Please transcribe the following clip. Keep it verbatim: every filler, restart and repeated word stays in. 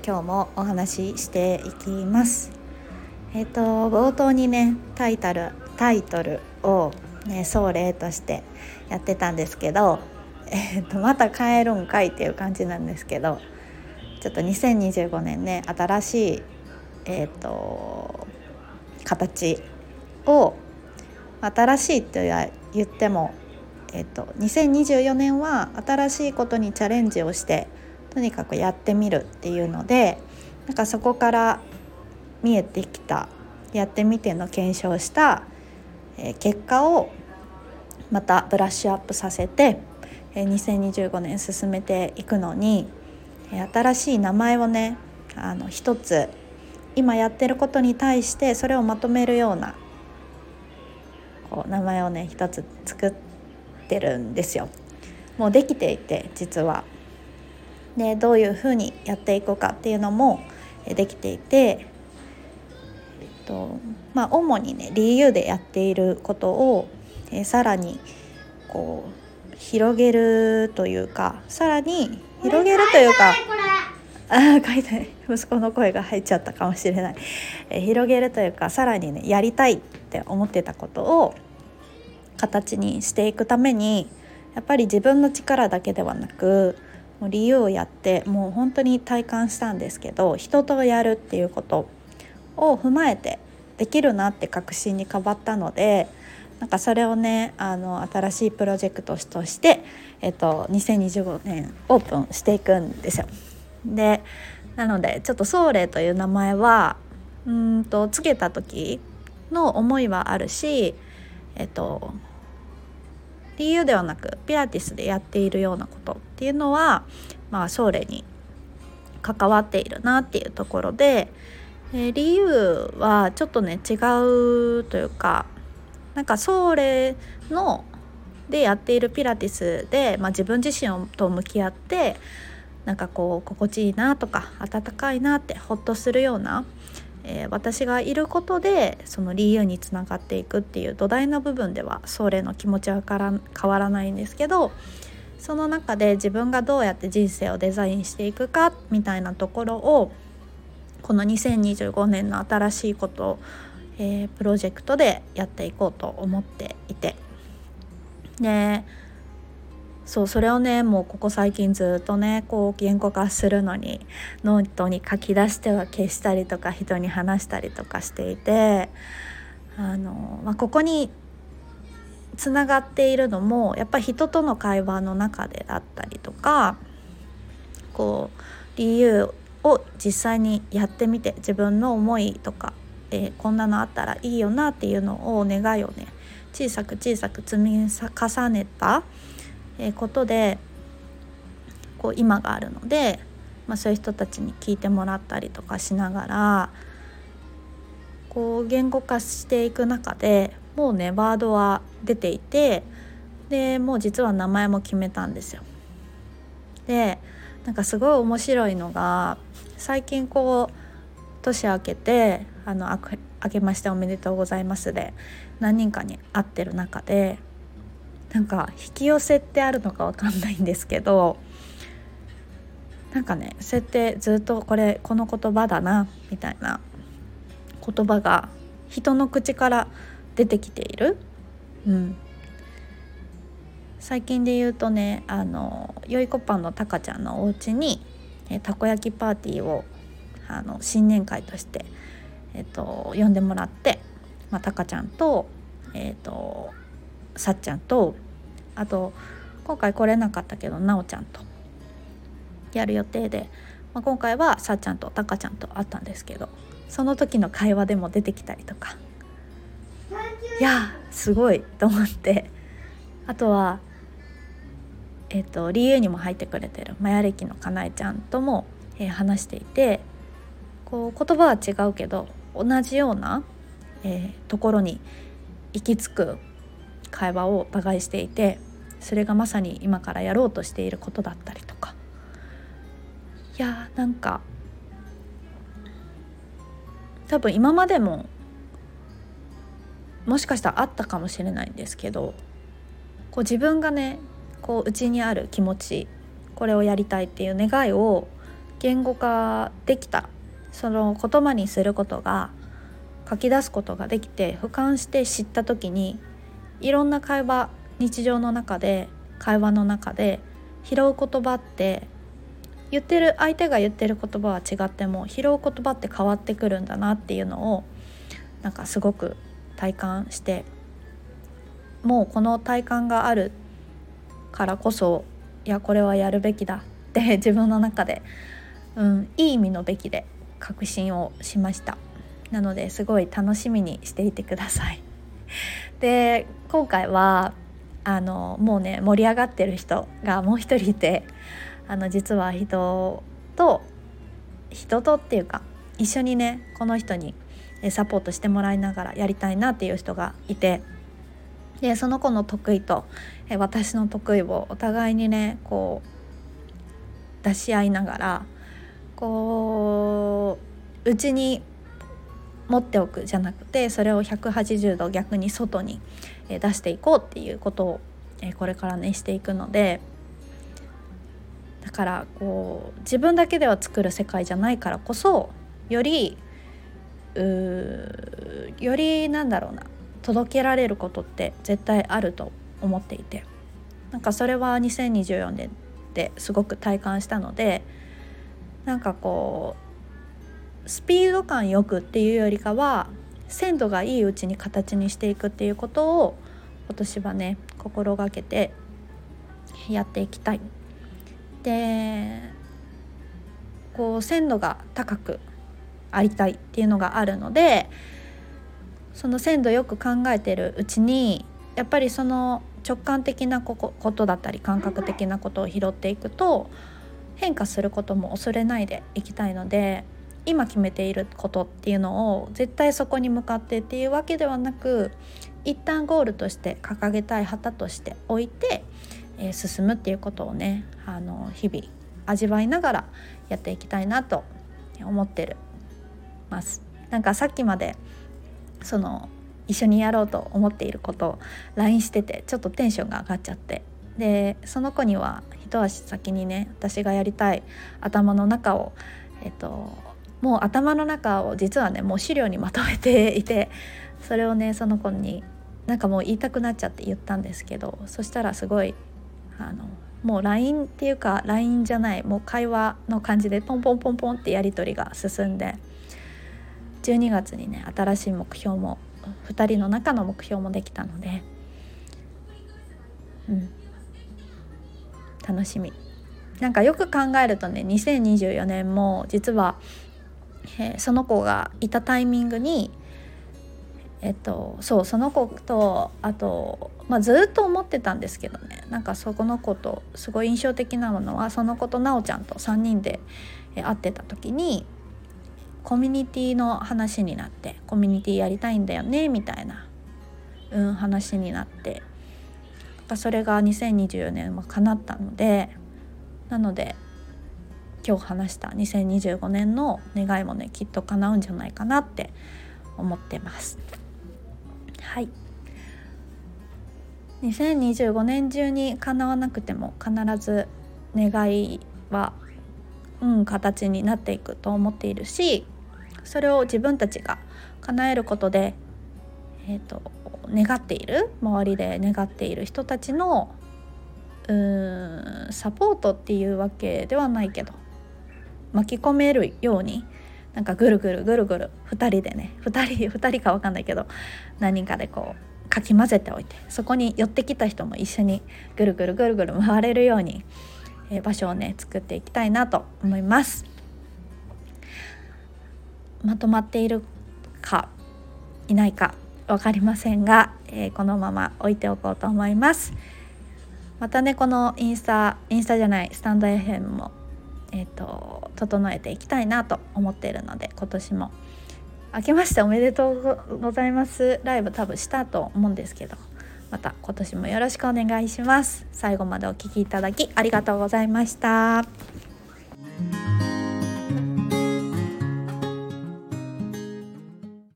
今日もお話ししていきます。えっと冒頭にねタイトルタイトルをね総例としてやってたんですけど、えっとまた変えるんかいっていう感じなんですけど、ちょっとにせんにじゅうごねんね新しいえっと形を新しいと言っても、えっと、にせんにじゅうよねんは新しいことにチャレンジをしてとにかくやってみるっていうので、なんかそこから見えてきたやってみての検証した、えー、結果をまたブラッシュアップさせて、えー、にせんにじゅうごねん進めていくのに、えー、新しい名前をねあの一つ今やってることに対してそれをまとめるようなこう名前をね一つ作ってるんですよ。もうできていて実はでどういうふうにやっていくかっていうのもできていて、えっとまあ、主にね理由でやっていることをえさらにこう広げるというかさらに広げるというかあ書いてない息子の声が入っちゃったかもしれない、え広げるというかさらにねやりたいって思ってたことを形にしていくためにやっぱり自分の力だけではなくもう理由をやってもう本当に体感したんですけど、人とやるっていうことを踏まえてできるなって確信に変わったので、なんかそれをねあの新しいプロジェクトとして、えっと、にせんにじゅうごねんオープンしていくんですよ。でなのでちょっとソーレという名前はうーんとつけた時の思いはあるし、えっと理由ではなくピラティスでやっているようなことっていうのは、まあ、ソーレに関わっているなっていうところで、えー、理由はちょっとね違うというか、なんかソーレのでやっているピラティスで、まあ、自分自身と向き合ってなんかこう心地いいなとか温かいなってほっとするような、えー、私がいることでその理由につながっていくっていう土台の部分ではソーレの気持ちはから変わらないんですけど、その中で自分がどうやって人生をデザインしていくかみたいなところをこのにせんにじゅうごねんの新しいことを、えー、プロジェクトでやっていこうと思っていて、でそうそれをねもうここ最近ずっとねこう言語化するのにノートに書き出しては消したりとか人に話したりとかしていて、あの、まあ、ここにつながっているのもやっぱり人との会話の中でだったりとか、こう理由を実際にやってみて自分の思いとか、えー、こんなのあったらいいよなっていうのを願いをね小さく小さく積み重ねたことでこう今があるので、まあ、そういう人たちに聞いてもらったりとかしながらこう言語化していく中でもうねワードは出ていて、でもう実は名前も決めたんですよ。でなんかすごい面白いのが最近こう年明けてあのあけ明けましておめでとうございますで何人かに会ってる中でなんか引き寄せってあるのか分かんないんですけど、なんかねそうやってずっとこれこの言葉だなみたいな言葉が人の口から出てきている、うん、最近で言うとねあのよいこパンのたかちゃんのお家にえたこ焼きパーティーをあの新年会として、えっと、呼んでもらって、まあ、たかちゃんと、えっと、さっちゃんとあと今回来れなかったけどなおちゃんとやる予定で、まあ、今回はさっちゃんとたかちゃんと会ったんですけど、その時の会話でも出てきたりとか、いやすごいと思って、あとはえっと理由にも入ってくれてるマヤ歴のかなえちゃんとも、えー、話していて、こう言葉は違うけど同じような、えー、ところに行き着く会話をお互いしていて、それがまさに今からやろうとしていることだったりとか、いやなんか多分今までももしかしたらあったかもしれないんですけど、こう自分がねこう内にある気持ち、これをやりたいっていう願いを言語化できた、その言葉にすることが、書き出すことができて、俯瞰して知った時に、いろんな会話、日常の中で会話の中で拾う言葉って、言ってる相手が言ってる言葉は違っても拾う言葉って変わってくるんだなっていうのをなんかすごく体感して、もうこの体感があるからこそ、いやこれはやるべきだって自分の中で、うん、いい意味のべきで確信をしました。なのですごい楽しみにしていてください。で今回はあのもうね盛り上がってる人がもう一人いて、あの実は人と人とっていうか一緒にねこの人にサポートしてもらいながらやりたいなっていう人がいて、でその子の得意と私の得意をお互いにねこう出し合いながら、こううちに持っておくじゃなくて、それをひゃくはちじゅうど逆に外に出していこうっていうことをこれからねしていくので、だからこう自分だけでは作る世界じゃないからこそ、よりうーよりなんだろうな届けられることって絶対あると思っていて、なんかそれはにせんにじゅうよねんですごく体感したので、なんかこうスピード感よくっていうよりかは鮮度がいいうちに形にしていくっていうことを今年はね心がけてやっていきたい。でこう鮮度が高くありたいっていうのがあるので、その鮮度よく考えてるうちにやっぱりその直感的なことだったり感覚的なことを拾っていくと変化することも恐れないでいきたいので、今決めていることっていうのを絶対そこに向かってっていうわけではなく、一旦ゴールとして掲げたい旗として置いて、えー、進むっていうことをねあの日々味わいながらやっていきたいなと思ってます。なんかさっきまでその一緒にやろうと思っていることを ライン しててちょっとテンションが上がっちゃって、でその子には一足先にね私がやりたい頭の中をえっともう頭の中を実はねもう資料にまとめていて、それをねその子になんかもう言いたくなっちゃって言ったんですけど、そしたらすごいあのもう ライン っていうか ライン じゃないもう会話の感じでポンポンポンポンってやり取りが進んで、じゅうにがつにね新しい目標もふたりの中の目標もできたので、うん楽しみ。なんかよく考えるとねにせんにじゅうよねんも実はえー、その子がいたタイミングに、えっと、そうその子とあと、まあ、ずっと思ってたんですけどね、なんかそこの子とすごい印象的なものは、その子となおちゃんとさんにんで、えー、会ってた時にコミュニティの話になって、コミュニティやりたいんだよねみたいな、うん、話になって、それがにせんにじゅうよねんは叶ったので、なので今日話したにせんにじゅうごねんの願いもねきっと叶うんじゃないかなって思ってます。はい、にせんにじゅうごねん中に叶わなくても必ず願いは、うん、形になっていくと思っているし、それを自分たちが叶えることで、えーと、願っている周りで願っている人たちのうーんサポートっていうわけではないけど巻き込めるように、なんかぐるぐるぐるぐるふたりでねふたりふたりか分かんないけど何人かでこうかき混ぜておいて、そこに寄ってきた人も一緒にぐるぐるぐるぐる回れるように、えー、場所をね作っていきたいなと思います。まとまっているかいないか分かりませんが、えー、このまま置いておこうと思います。またねこのインスタインスタじゃないスタンド エフエム もえーと、整えていきたいなと思っているので、今年も明けましておめでとうございますライブ多分したと思うんですけど、また今年もよろしくお願いします。最後までお聞きいただきありがとうございました。